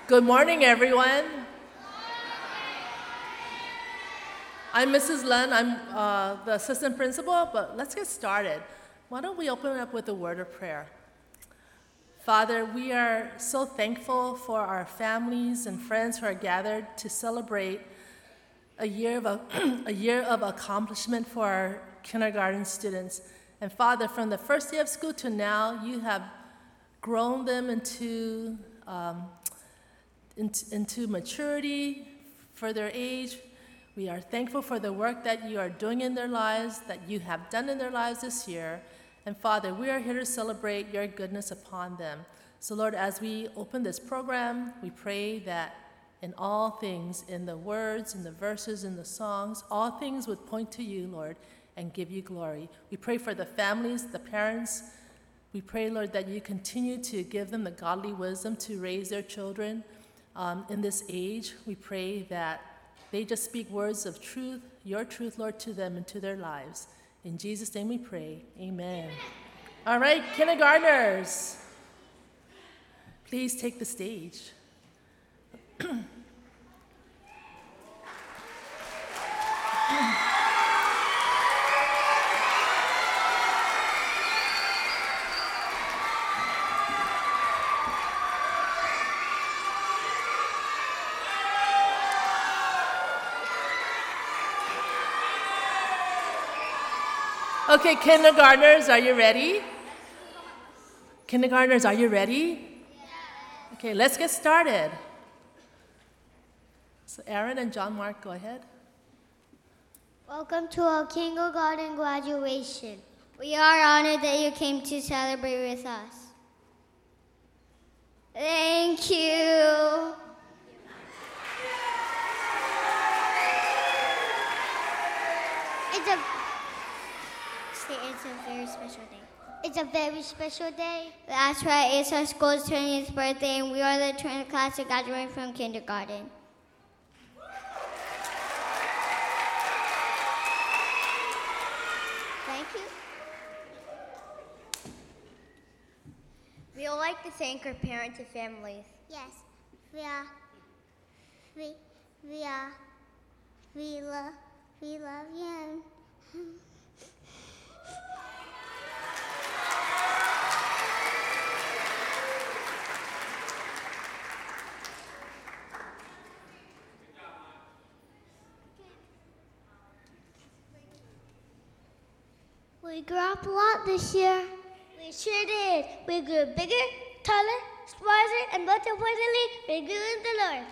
Good morning, everyone. I'm Mrs. Lun. I'm the assistant principal, but let's get started. Why don't we open up with a word of prayer? Father, we are so thankful for our families and friends who are gathered to celebrate a year of accomplishment for our kindergarten students. And Father, from the first day of school to now, you have grown them into maturity for their age. We are thankful for the work that you are doing in their lives, that you have done in their lives this year. And Father, we are here to celebrate your goodness upon them. So Lord, as we open this program, we pray that in all things, in the words, in the verses, in the songs, all things would point to you, Lord, and give you glory. We pray for the families, the parents. We pray, Lord, that you continue to give them the godly wisdom to raise their children in this age. We pray that they just speak words of truth, your truth, Lord, to them and to their lives. In Jesus' name we pray, amen. All right, kindergartners, please take the stage. Okay, kindergartners, are you ready? Kindergartners, are you ready? Okay, let's get started. So Aaron and John Mark, go ahead. Welcome to our kindergarten graduation. We are honored that you came to celebrate with us. Thank you. It's a very special day. It's a very special day. That's right. It's our school's 20th birthday, and we are the 20th class to graduate from kindergarten. Thank you. We would like to thank our parents and families. Yes, we love you. We grew up a lot this year. We sure did. We grew bigger, taller, smarter, and most importantly, we grew in the Lord.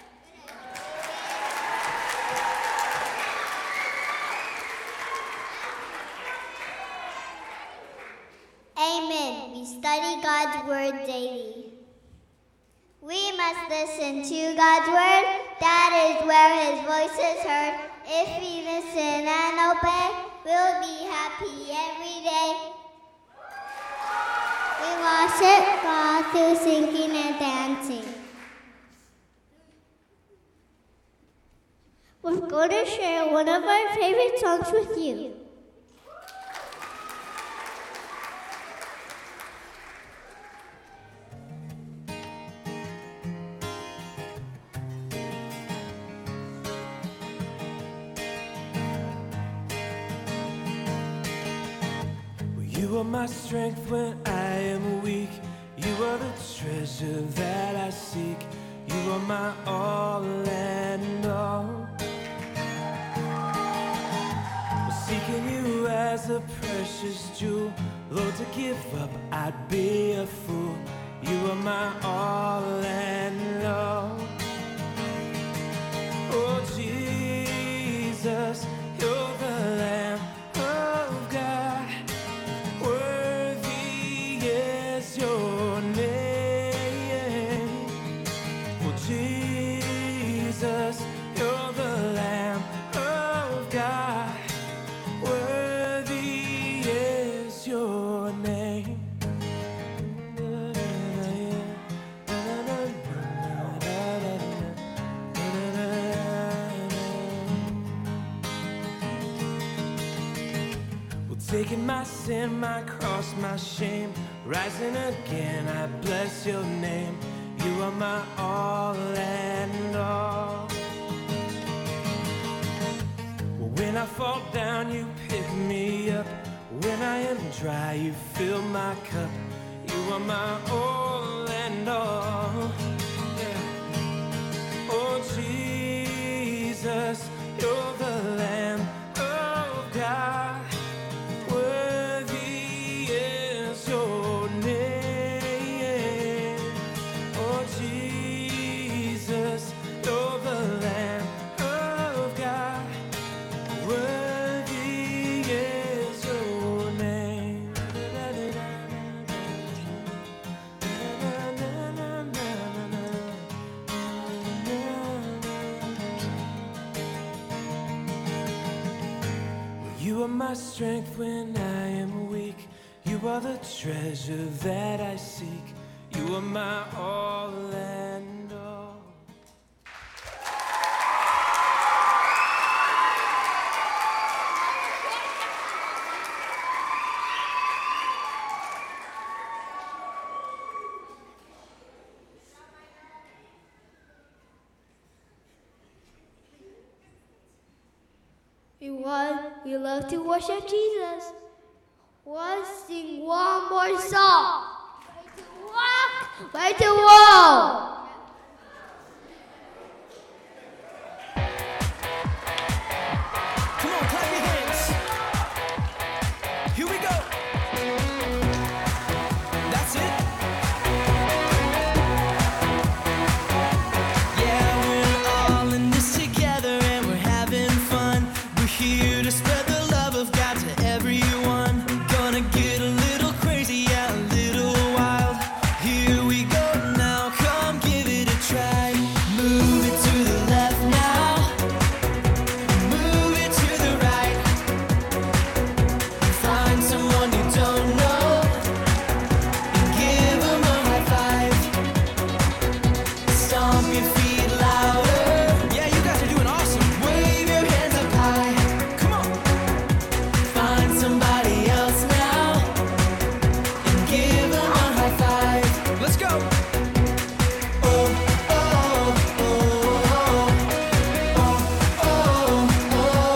Amen. We study God's Word daily. We must listen to God's Word. That is where His voice is heard. If we listen and obey, we'll be happy every day. We worship God through singing and dancing. We're going to share one of our favorite songs with you. You are my strength when I am weak. You are the treasure that I seek. You are my all and all. Seeking you as a precious jewel. Lord, to give up, I'd be a fool. You are my all and all. Oh, Jesus, you're the Lamb of God. Worthy is your name. Oh, Jesus, you're the Lamb of God. Worthy is your name. Taking my sin, my cross, my shame, rising again, I bless your name. You are my all and all. When I fall down, you pick me up. When I am dry, you fill my cup. You are my all and all. Yeah. Oh Jesus, you're the Lamb of God. Worthy is your name. Oh Jesus, you're the Lamb of God. Worthy is your name. You are my strength when I am weak. You are the treasure that I seek. You are my all and all. We love to worship Jesus. Let's sing one more song. Way to walk, way to walk. Come on, clap your hands. Here we go. That's it. Yeah, we're all in this together and we're having fun. We're here to spread the love of God to everyone. Gonna get a little crazy, yeah, a little wild. Here we go now, come give it a try. Move it to the left now. Move it to the right. Find someone you don't know and give them a high five. Stomp your feet louder. Yeah, you guys are doing awesome. Wave your hands up high. Come on. Find somebody else now and give them a high five. Let's go. Oh, oh, oh, oh, oh, oh, oh,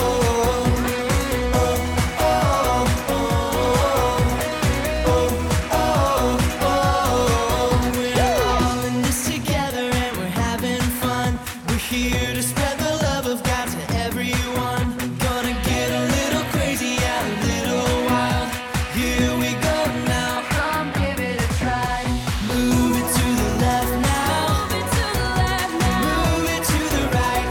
We're all in this together and we're having fun. We're here to spread the love of God to everyone. Gonna get a little crazy, yeah, a little wild. Here we go now, come give it a try. Move it to the left now. Move it to the right.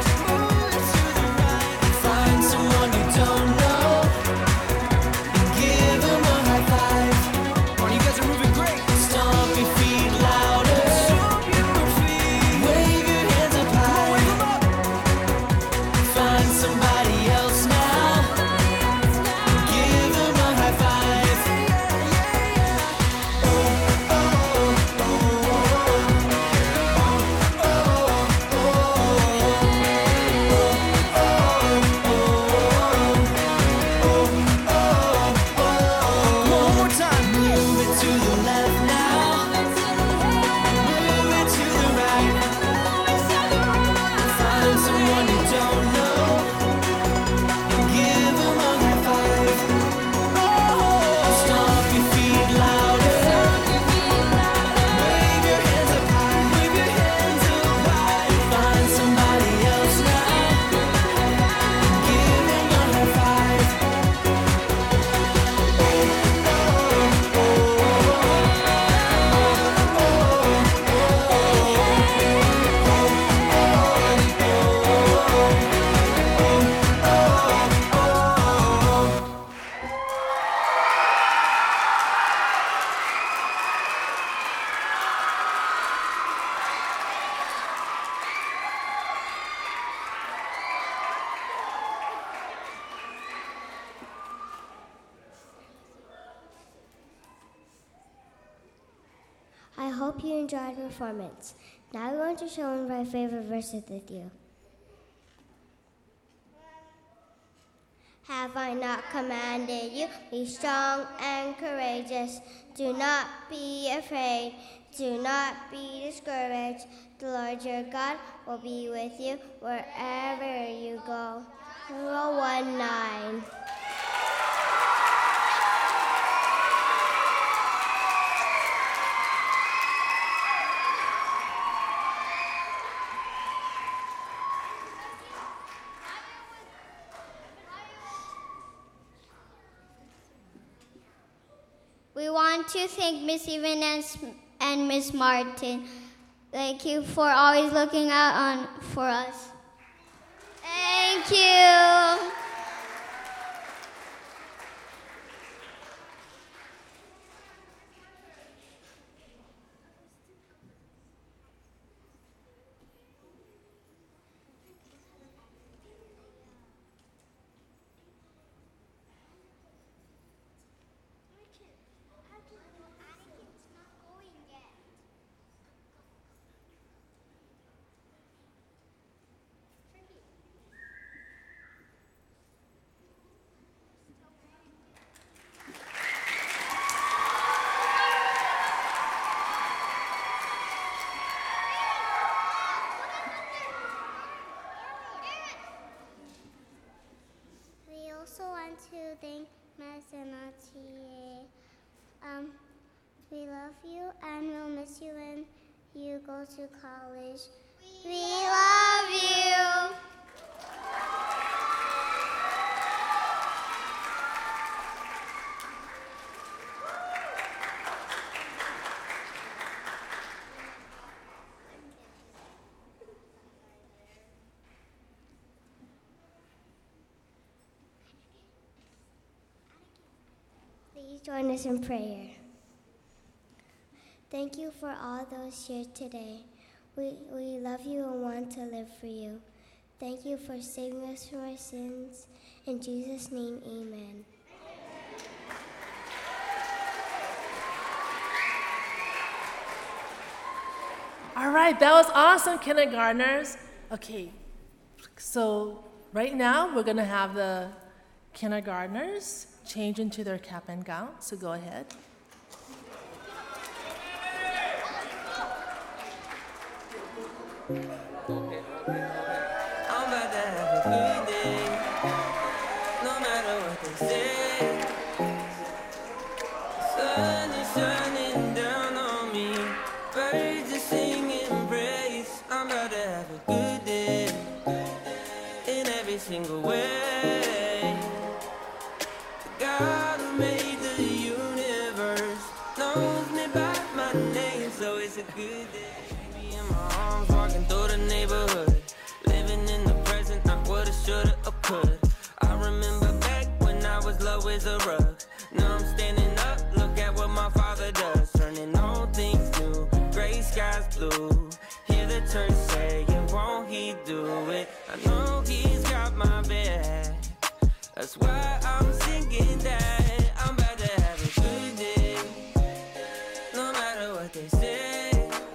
Find someone you don't know and give them a high five. Oh, you guys are moving great. Stomp your feet louder. Wave your hands up high. Find somebody else now. Give them a high five. One more time. Move it to the left now. Move it to the right. Find someone you don't know and give them a high five. Stomp your feet louder. Wave your hands up high. Find somebody else now and give them a high five. I hope you enjoyed the performance. Now I'm going to share one of my favorite verses with you. Have I not commanded you? Be strong and courageous. Do not be afraid. Do not be discouraged. The Lord your God will be with you wherever you go. Joshua 1:9. We want to thank Miss Evan and Miss Martin. Thank you for always looking out for us. Thank you. We also want to thank Mass and Auntie. We love you and we'll miss you when you go to college. We love you. Please join us in prayer. Thank you for all those here today. We love you and want to live for you. Thank you for saving us from our sins. In Jesus' name, amen. All right, that was awesome, kindergartners. Okay, so right now we're going to have the kindergartners change into their cap and gown, so go ahead. I'm about to have a good day, no matter what they say. Sun is shining down on me, birds are singing praise. I'm about to have a good day, in every single way. The God who made the universe knows me by my name, so it's a good day. Baby in my arms, walking through the neighborhood, living in the present, not what I shoulda or could. I remember back when I was low as a rug. Now I'm standing up, look at what my father does, turning all things new, gray skies blue. Hear the church say, won't he do it? I know he's got my back, that's why I'm singing that. I'm about to have a good day, no matter what they say.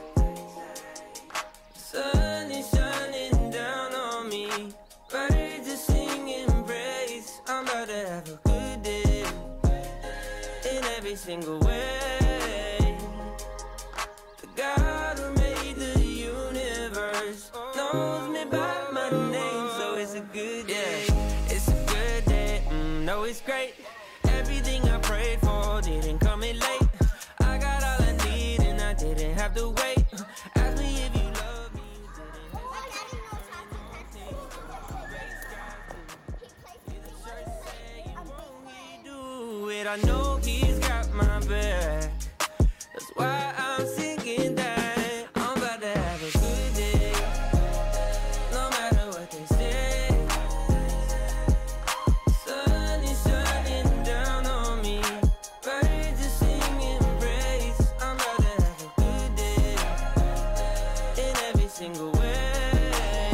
Sun is shining down on me, birds are singing praise. I'm about to have a good day, in every single way. The God who made the universe knows me by my name, so it's a good day. It's a good day, no, it's great. Everything I prayed for didn't come in late. I got all I need and I didn't have to wait. Ask me if you love me, you didn't have to do it. I know he's got my back, that's why I'm singing that. I'm about to have a good day, no matter what they say. Sun is shining down on me, birds are singing praise. I'm about to have a good day, in every single way.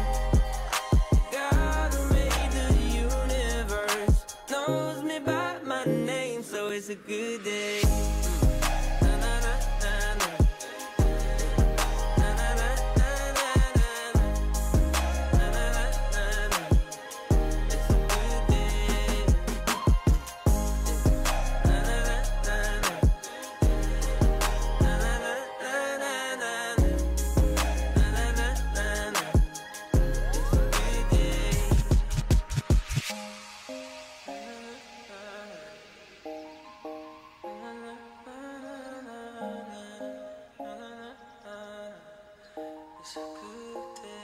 God who made the universe knows me by my name, so it's a good day. Na, na, na, na, na. Na, na, na, na, na, na. Na, na, na, na, na. It's a good day. It's a good day.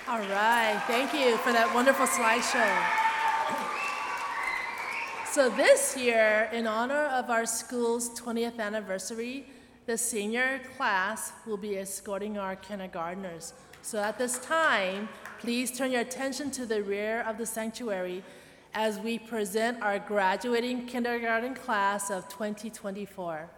All right, thank you for that wonderful slideshow. So this year, in honor of our school's 20th anniversary, the senior class will be escorting our kindergartners. So at this time, please turn your attention to the rear of the sanctuary as we present our graduating kindergarten class of 2024.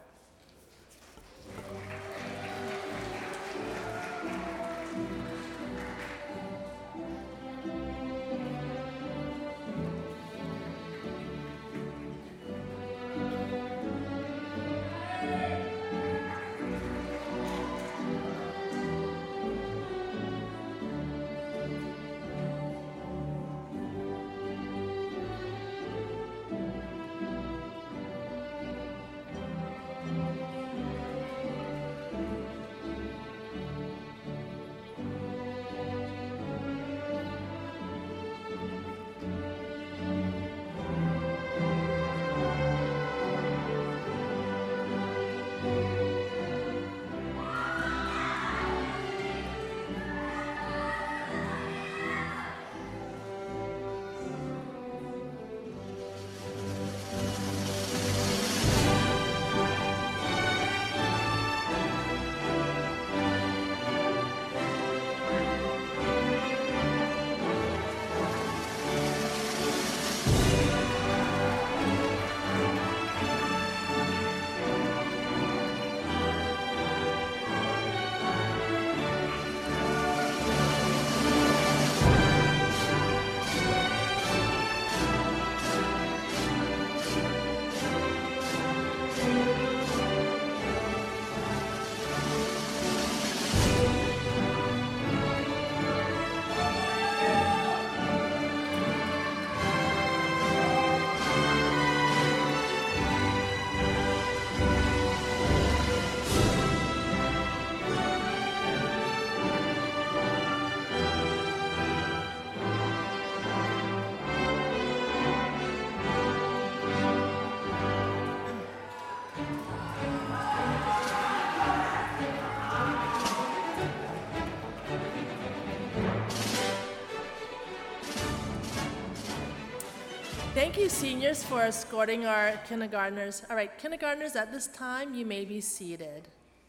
Thank you, seniors, for escorting our kindergartners. All right, kindergartners, at this time, you may be seated.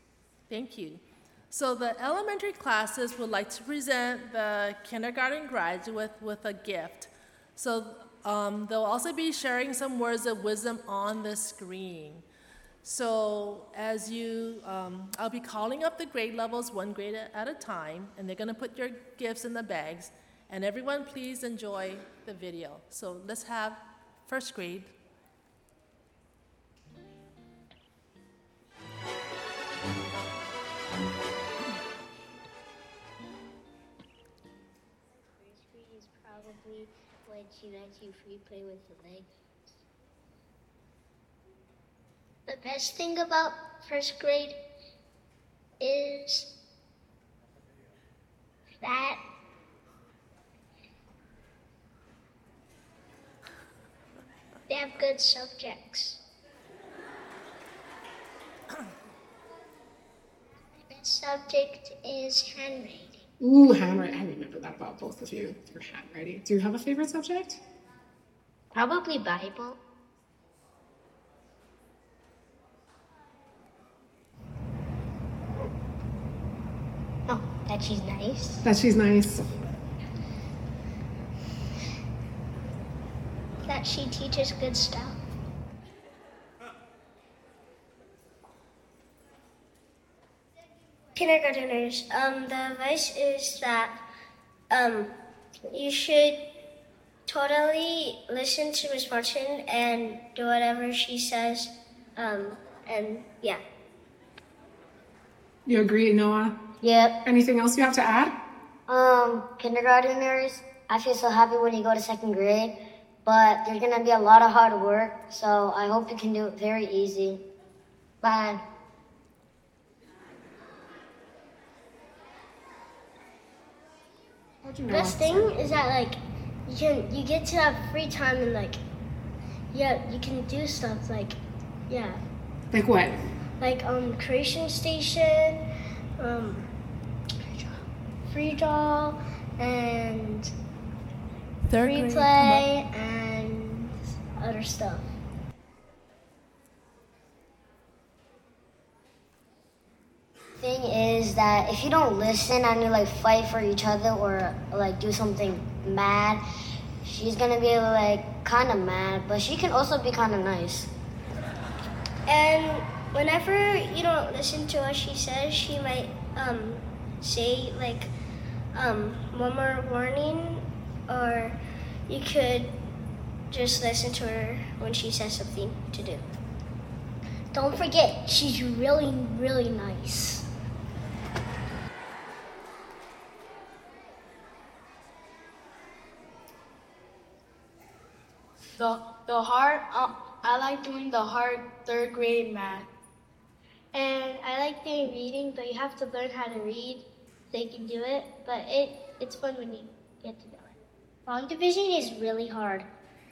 Thank you. So the elementary classes would like to present the kindergarten graduate with a gift. So they'll also be sharing some words of wisdom on the screen. So as I'll be calling up the grade levels one grade at a time, and they're gonna put your gifts in the bags. And everyone, please enjoy the video. So let's have first grade. First grade is probably when she lets you free play with the legs. The best thing about first grade is that they have good subjects. The best subject is handwriting. Ooh, handwriting. I remember that about both of you. Your handwriting. Do you have a favorite subject? Probably Bible. Oh, that she's nice. That she's nice. That she teaches good stuff. Kindergarteners, the advice is that you should totally listen to Miss Martin and do whatever she says, and yeah. You agree, Noah? Yep. Anything else you have to add? Kindergarteners, I feel so happy when you go to second grade, but there's gonna be a lot of hard work, so I hope you can do it very easy. Bye. Best thing is that like you get to have free time and like you can do stuff like Like what? like creation station, free draw and Third free grade, play and other stuff. Thing is that if you don't listen and you like fight for each other or like do something mad, she's gonna be like kind of mad, but she can also be kind of nice. And whenever you don't listen to what she says, she might say like one more warning, or you could just listen to her when she says something to do. Don't forget, she's really, really nice. I like doing the hard third grade math. And I like doing reading, but you have to learn how to read so you can do it. But it's fun when you get to know it. Long division is really hard.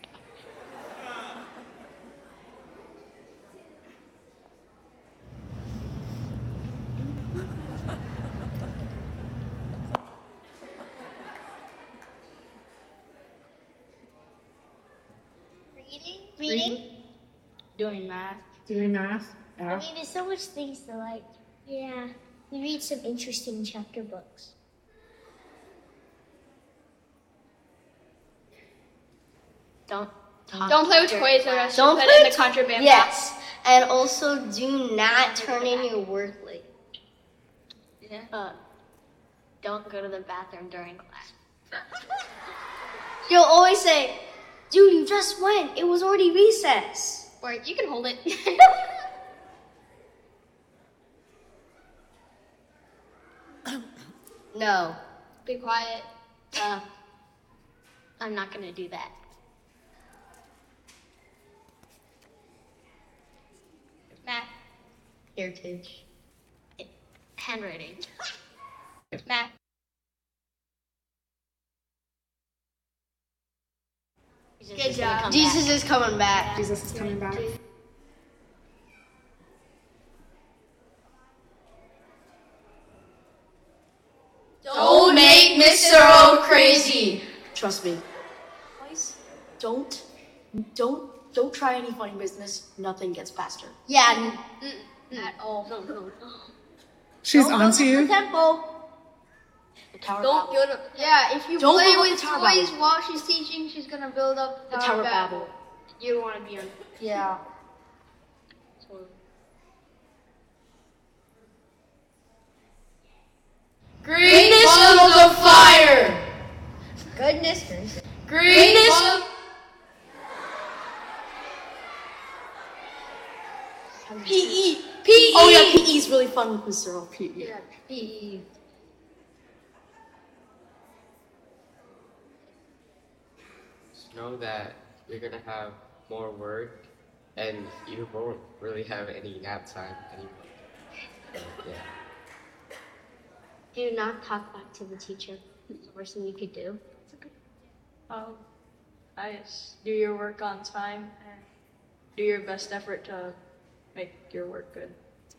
Reading? Doing math. Doing math? I Yeah. mean, there's so much things to like. Yeah, we read some interesting chapter books. Don't play with toys or else Don't you'll play put in with the contraband Yes, and also do not turn in your work late. Don't go to the bathroom during class. You'll always say, "Dude, you just went. It was already recess." Or you can hold it. No, Be quiet. I'm not gonna do that. Math. Heritage. Handwriting. Math. Good job. Jesus is coming back. Jesus is coming back. Don't make Mr. O crazy. Trust me. Don't try any funny business. Nothing gets past her. Yeah. At all. No. She's onto you. Temple. The Tower Don't Babel. go to. Yeah, if you Don't play go to with the Tower toys Babel. while she's teaching, she's gonna build up The Tower Babel. You don't want to be on. Yeah. Green balls of fire. Goodness gracious. Green balls. PE. PE. Oh yeah, PE is really fun with Mr. O. PE. Yeah, PE. Just know that you're gonna have more work, and you won't really have any nap time anymore. Yeah. Do not talk back to the teacher. It's the worst thing you could do. I just do your work on time and do your best effort to make your work good.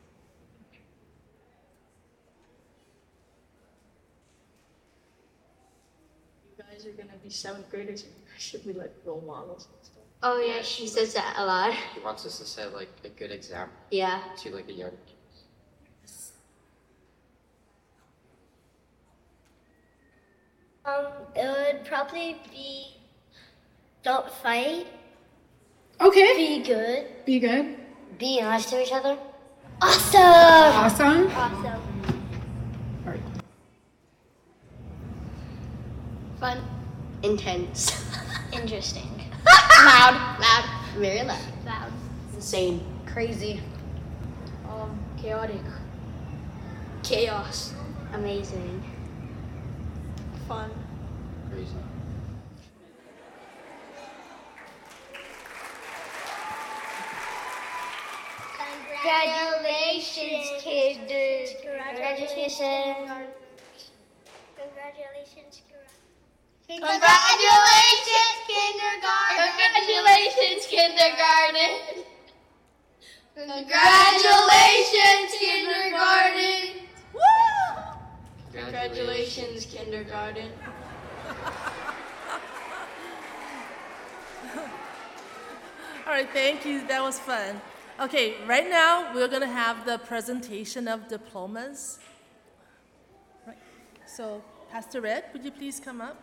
You guys are gonna be 7th graders and you guys should be like role models and stuff. Oh yeah, she says that a lot. He wants us to set like a good example Yeah. to like the young kids. It would probably be don't fight, Okay. be good, Be good. be nice to each other. Awesome! Awesome. Awesome. All right. Fun. Intense. Interesting. Loud. Very loud. Loud. Insane. Crazy. Chaotic. Chaos. Amazing. Fun. Crazy. Congratulations, kids. Congratulations. Congratulations, Congratulations, kindergarten. Congratulations, kindergarten. Congratulations, kindergarten. Congratulations, kindergarten. All right, thank you. That was fun. Okay, right now we're going to have the presentation of diplomas. Right. So, Pastor Red, would you please come up?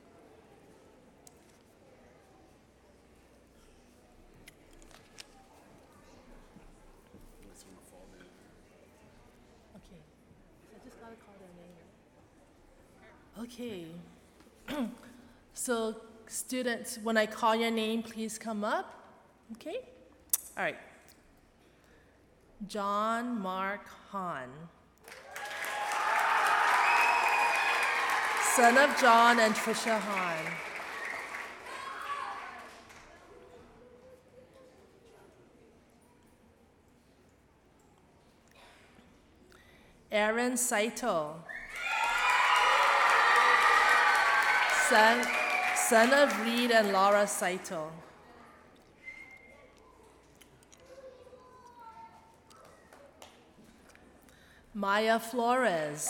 Okay, I just got to call their name. Okay. So, students, when I call your name, please come up. Okay? All right. John Mark Hahn. Son of John and Tricia Hahn. Aaron Saito. Son of Reed and Laura Saito. Maya Flores.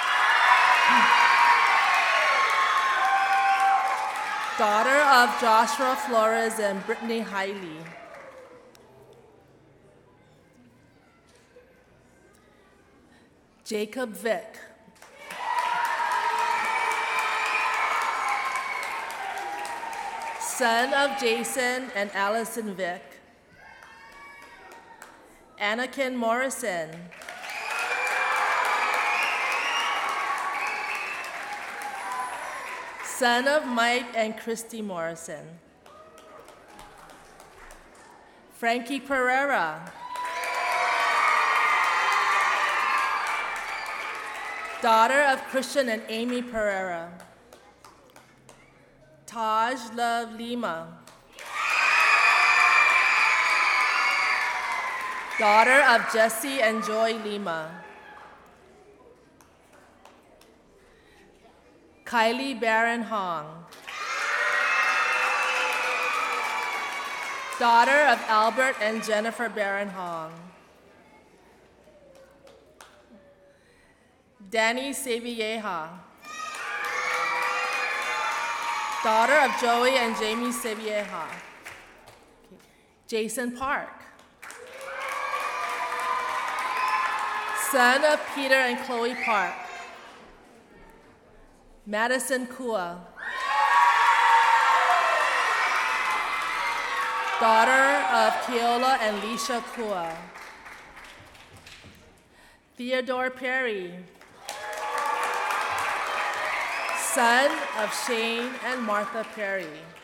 Daughter of Joshua Flores and Brittany Hiley. Jacob Vick. Son of Jason and Allison Vick. Anakin Morrison. Son of Mike and Christy Morrison. Frankie Pereira. Daughter of Christian and Amy Pereira. Taj Love Lima. Daughter of Jesse and Joy Lima. Kylie Barron Hong. Daughter of Albert and Jennifer Barron Hong. Danny Sevilleja. Daughter of Joey and Jamie Sevilleja. Okay. Jason Park. Son of Peter and Chloe Park. Madison Kua. Daughter of Keola and Leisha Kua. Theodore Perry. Son of Shane and Martha Perry.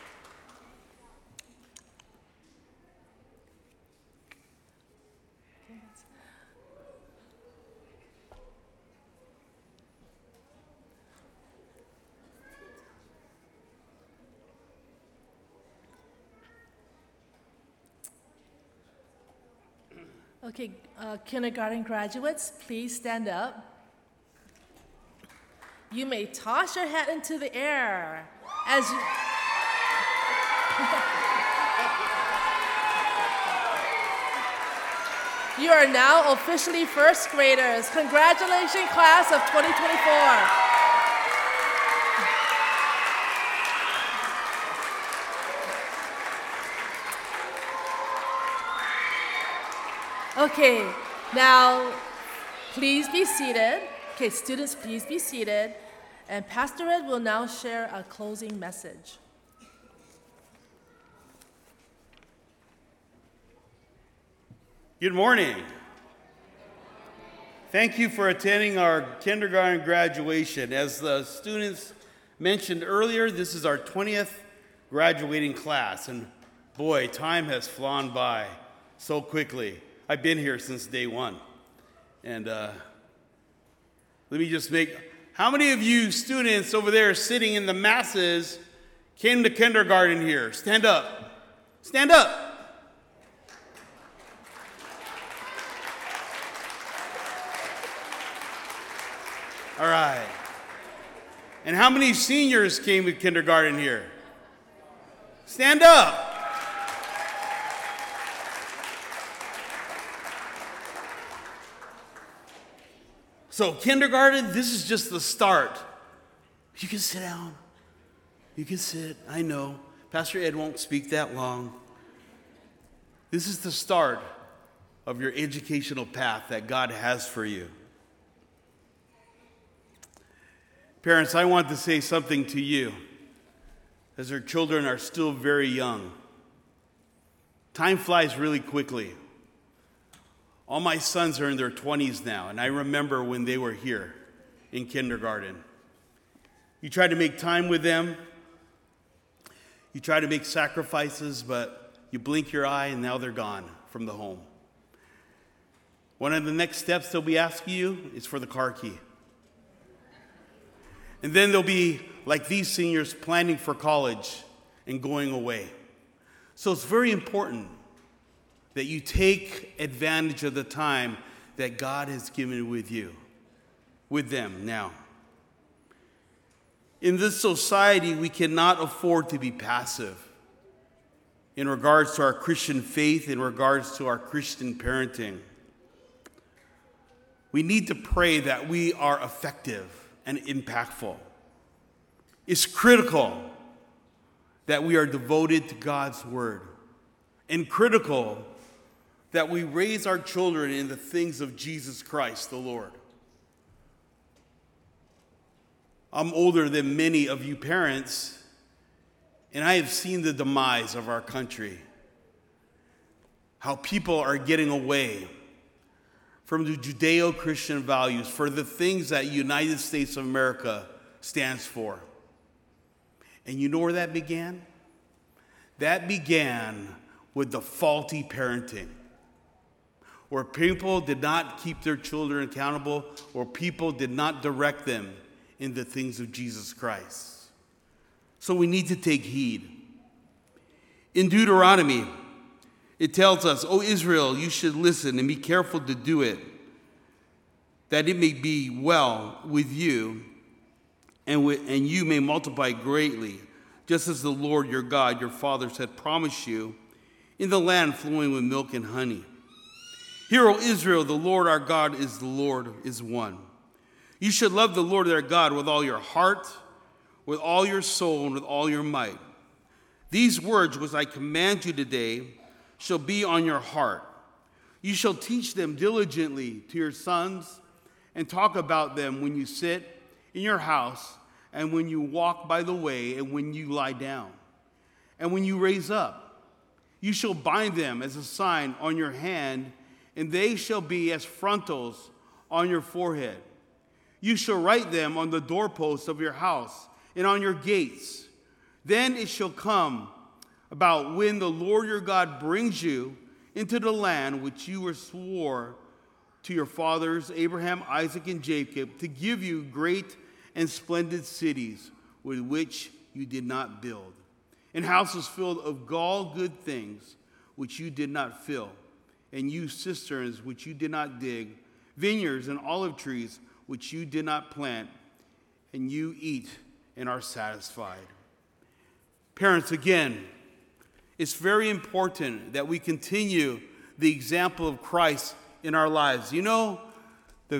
Okay, kindergarten graduates, please stand up. You may toss your hat into the air as you... You are now officially first graders. Congratulations, class of 2024. Okay, now please be seated. Okay, students, please be seated. And Pastor Ed will now share a closing message. Good morning. Thank you for attending our kindergarten graduation. As the students mentioned earlier, this is our 20th graduating class. And boy, time has flown by so quickly. I've been here since day one. And let me just how many of you students over there sitting in the masses came to kindergarten here? Stand up. Stand up. All right. And how many seniors came to kindergarten here? Stand up. So kindergarten, this is just the start. You can sit down. You can sit. I know. Pastor Ed won't speak that long. This is the start of your educational path that God has for you. Parents, I want to say something to you as our children are still very young. Time flies really quickly. All my sons are in their 20s now, and I remember when they were here in kindergarten. You try to make time with them. You try to make sacrifices, but you blink your eye and now they're gone from the home. One of the next steps they'll be asking you is for the car key. And then they'll be like these seniors planning for college and going away. So it's very important that you take advantage of the time that God has given with them now. In this society, we cannot afford to be passive in regards to our Christian faith, in regards to our Christian parenting. We need to pray that we are effective and impactful. It's critical that we are devoted to God's word, and critical that we raise our children in the things of Jesus Christ, the Lord. I'm older than many of you parents, and I have seen the demise of our country, how people are getting away from the Judeo-Christian values for the things that United States of America stands for. And you know where that began? That began with the faulty parenting, where people did not keep their children accountable, or people did not direct them in the things of Jesus Christ. So we need to take heed. In Deuteronomy, it tells us, O Israel, you should listen and be careful to do it, that it may be well with you, and you may multiply greatly, just as the Lord your God, your fathers, had promised you, in the land flowing with milk and honey. Hear, O Israel, the Lord our God is one. You should love the Lord their God with all your heart, with all your soul, and with all your might. These words which I command you today shall be on your heart. You shall teach them diligently to your sons, and talk about them when you sit in your house, and when you walk by the way, and when you lie down, and when you raise up. You shall bind them as a sign on your hand, and they shall be as frontals on your forehead. You shall write them on the doorposts of your house and on your gates. Then it shall come about when the Lord your God brings you into the land which you were swore to your fathers, Abraham, Isaac, and Jacob, to give you great and splendid cities with which you did not build, and houses filled of all good things which you did not fill, and you cisterns which you did not dig, vineyards and olive trees which you did not plant, and you eat and are satisfied. Parents, again, it's very important that we continue the example of Christ in our lives. You know, the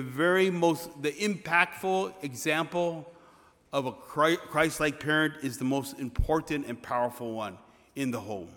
impactful example of a Christ-like parent is the most important and powerful one in the home.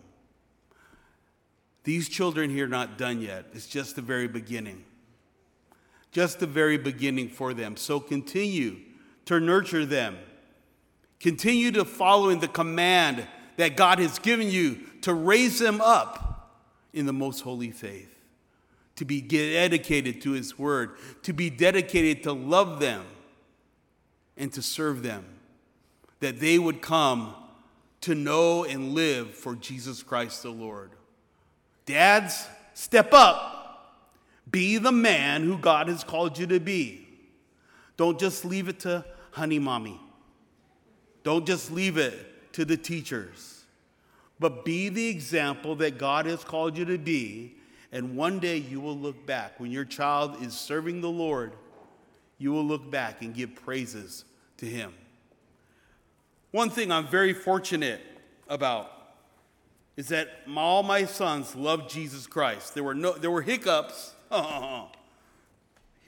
These children here are not done yet. It's just the very beginning. Just the very beginning for them. So continue to nurture them. Continue to follow in the command that God has given you to raise them up in the most holy faith, to be dedicated to his word, to be dedicated to love them and to serve them, that they would come to know and live for Jesus Christ the Lord. Dads, step up. Be the man who God has called you to be. Don't just leave it to honey mommy. Don't just leave it to the teachers. But be the example that God has called you to be. And one day you will look back. When your child is serving the Lord, you will look back and give praises to him. One thing I'm very fortunate about is that all my sons love Jesus Christ. There were hiccups.